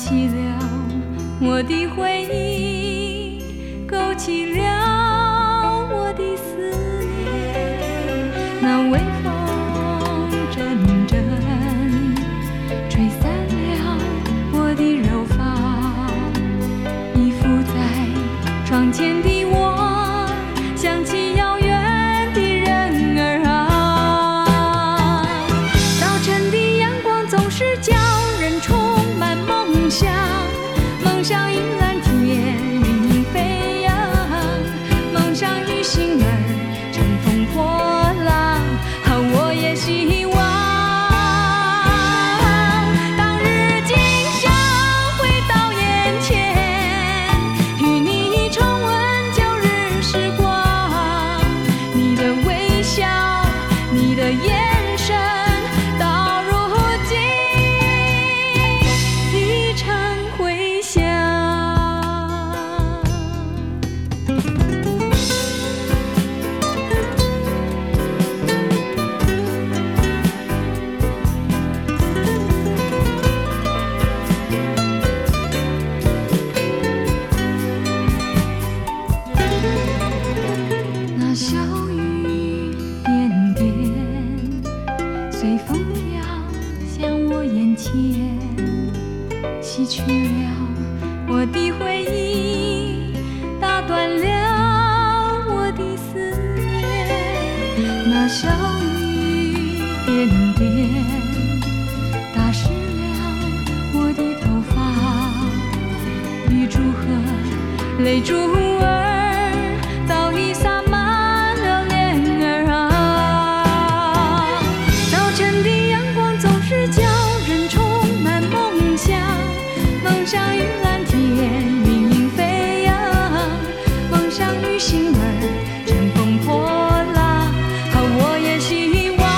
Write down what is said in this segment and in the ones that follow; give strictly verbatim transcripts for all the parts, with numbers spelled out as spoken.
起了我的回忆，勾起了我的思念。那微风阵阵吹散了我的柔发，依附在窗前的我，想起遥远的人儿啊。早晨的阳光总是叫人充满梦想，梦想迎蓝天，云影飞扬，梦想与星儿乘风破浪，好，我也希望当日今宵回到眼前，与你重温旧日时光，你的微笑，你的眼神，到如今已成回响。那小雨点点随风飘向我眼前，洗去了我的回忆，打断了我的思念。那小雨点点打湿了我的头发，雨珠和泪珠儿早已洒满了脸儿啊。早晨的阳光总是叫人充满梦想，梦想与蓝天，云影飞扬，梦想与星儿乘风破浪，好，我也希望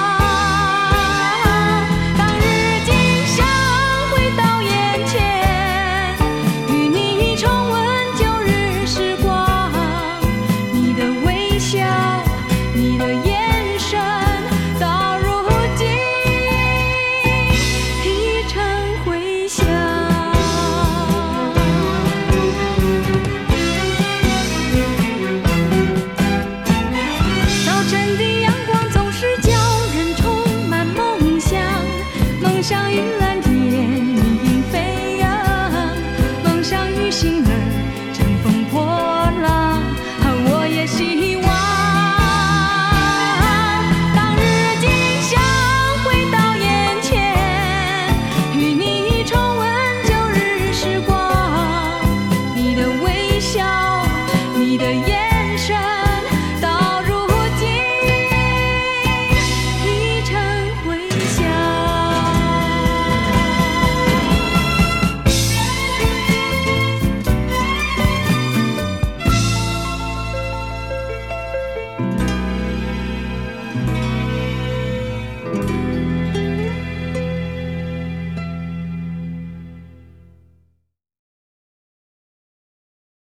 当日今宵回到眼前，与你重温旧日时光，你的微笑，你的眼神，到如今已成回响。早晨的阳光总是叫人充满梦想，梦想与蓝天，云影飞扬，梦想与星儿乘风破浪，好，我也希望当日今宵回到眼前，与你重温旧日时光，你的微笑，你的